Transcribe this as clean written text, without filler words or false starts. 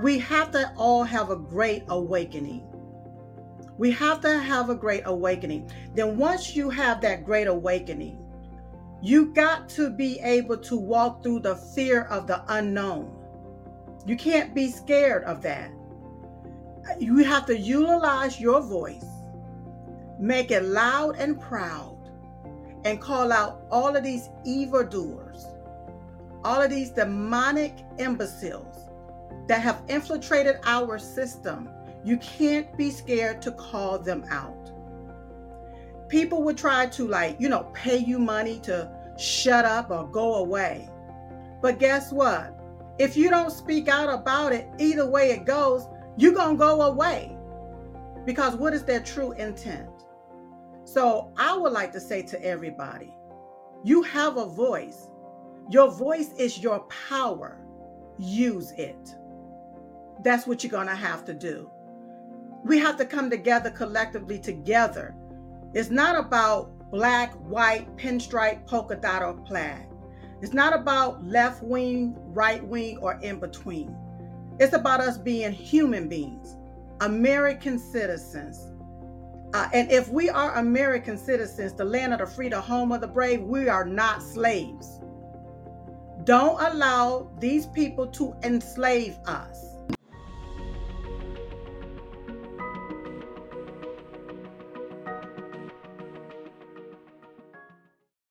We have to all have a great awakening. We have to have a great awakening. Then once you have that great awakening, you got to be able to walk through the fear of the unknown. You can't be scared of that. You have to utilize your voice, make it loud and proud, and call out all of these evildoers, all of these demonic imbeciles that have infiltrated our system. You can't be scared to call them out. People would try to pay you money to shut up or go away. But guess what? If you don't speak out about it, either way it goes, you're going to go away. Because what is their true intent? So I would like to say to everybody, you have a voice. Your voice is your power. Use it. That's what you're going to have to do. We have to come together collectively together. It's not about black, white, pinstripe, polka dot, or plaid. It's not about left wing, right wing, or in between. It's about us being human beings, American citizens. And if we are American citizens, the land of the free, the home of the brave, we are not slaves. Don't allow these people to enslave us.